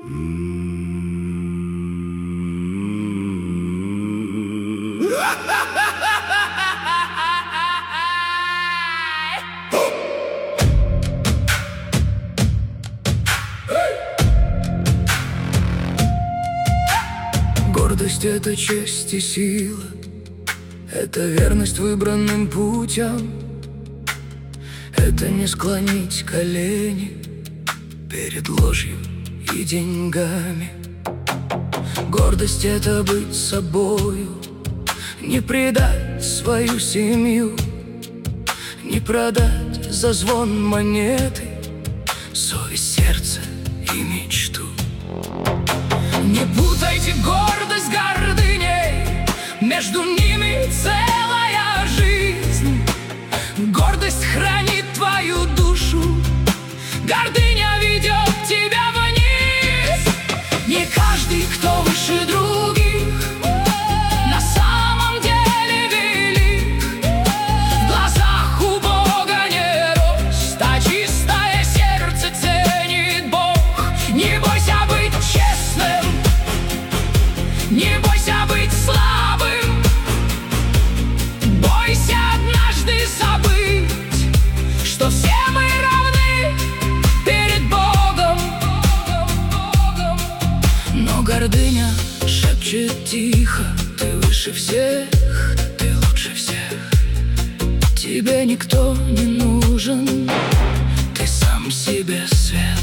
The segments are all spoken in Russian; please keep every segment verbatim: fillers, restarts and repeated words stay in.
Гордость — это честь и сила, это верность выбранным путям, это не склонить колени перед ложью и деньгами. Гордость — это быть собою, не предать свою семью, не продать за звон монеты совесть, сердце и мечту. Не путайте гордость с гордыней, между ними целая жизнь. Гордость хранит твою душу, гордыня ведет тебя вниз. Не каждый, кто выше других, на самом деле велик. В глазах у Бога не рост, а чистое сердце ценит Бог. Не бойся быть честным, не бойся быть слабым, бойся однажды забыть, что все мы равны перед Богом. Но гордыня шепчет тихо: ты выше всех, ты лучше всех. Тебе никто не нужен, ты сам себе свет.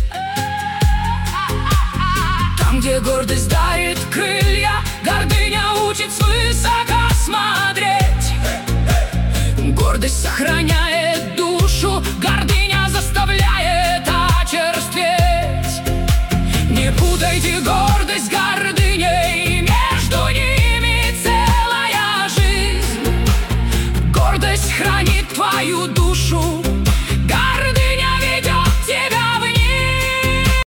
Там, где гордость дает крылья, гордыня учит свысока смотреть. Гордость сохраняет душу, гордыня заставляет очерстветь. Не путайте гордость с гордыней, между ними целая жизнь. Гордость хранит твою душу,